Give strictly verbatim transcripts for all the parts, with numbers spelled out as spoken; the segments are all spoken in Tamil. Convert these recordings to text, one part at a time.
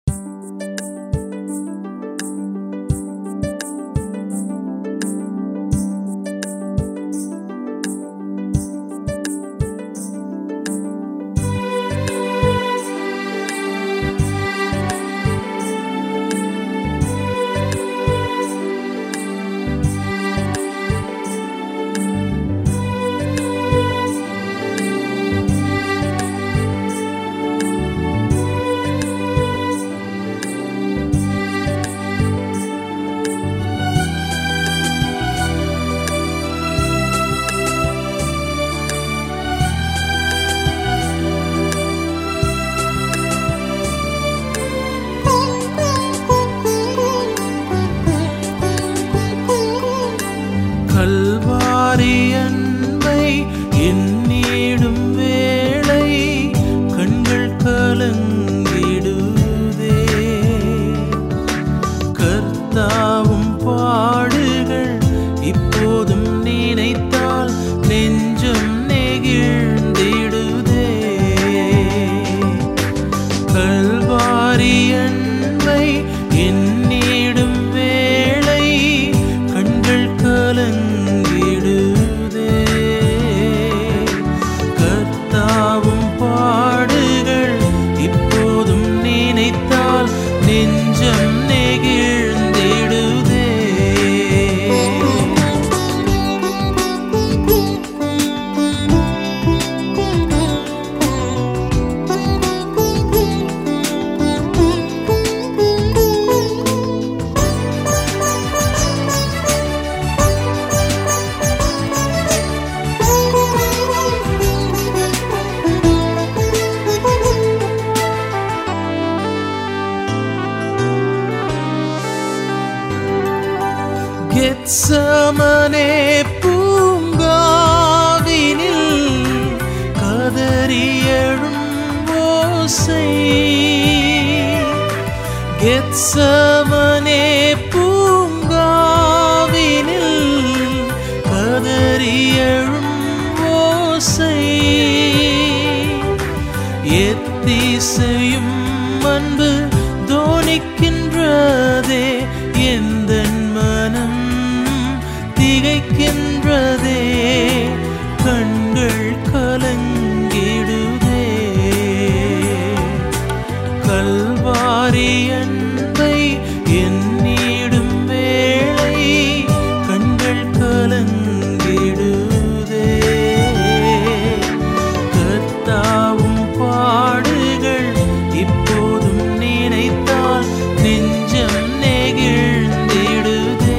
கல்வாரி அன்பை எண்ணிடும் வேளை கண்கள் கலங்கிடுதே. கர்த்தாவும் பாடுகள் இப்போதும் நினைத்தால் நெஞ்சம் நெகிழ்ந்திடுதே. கல்வாரி அன்பை எண்ணிடும் வேளை கண்கள் கலங்கிடுதே. கர்த்தாவும் பாடுகள் இப்போதும் நினைத்தால் நெஞ்சம் நெகிழ்ந்திடுதே. கெத்சமனே பூங்காவினில் கதறியழும் ஓசை. கெத்சமனே பூங்காவினில் கதறியழும் ஓசை. எத்திசையும் அன்பு தோனிக்கின்றதே. எந்தன் மனம் திகைக்கின்றதே. கண்கள் கலங்கிடுதே. கல்வாரி அன்பை எண்ணிடும் வேளை கண்கள் கலங்கிடுதே. கர்த்தாவும் பாடுகள் இப்போதும் நினைத்தால் நெஞ்சம் நெகிழ்ந்திடுதே.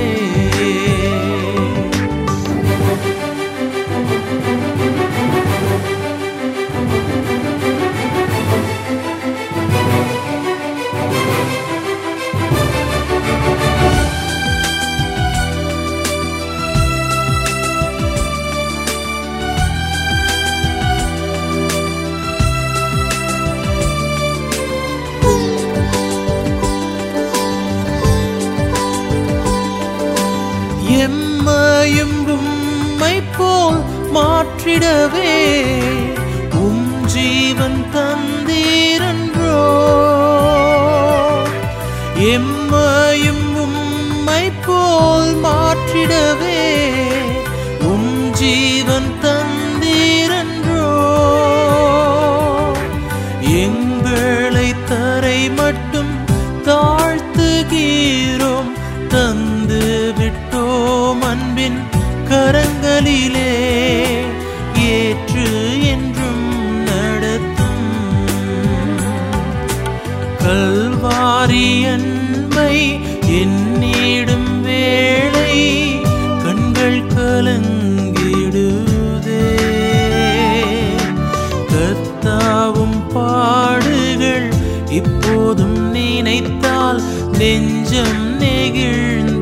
எம்மையும் உம்மை போல் மாற்றிடவே உம் ஜீவன் தந்தீரன்றோ. எம்மையும் உம்மை போல் மாற்றிடவே உம் ஜீவன் தந்தீரன்றோ. எங்களை தரை மட்டும் தாழ்த்துகிறோம். தந்து விட்டோம் அன்பின் கரங்களிலே. ஏற்று என்றும் நடத்தும் கல்வாரி அன்பை எண்ணிடும் வேளை கண்கள் கலங்கிடுதே. கர்த்தாவும் பாடுகள் இப்போதும் நினைத்தால் நெஞ்சம் நெகிழ்ந்து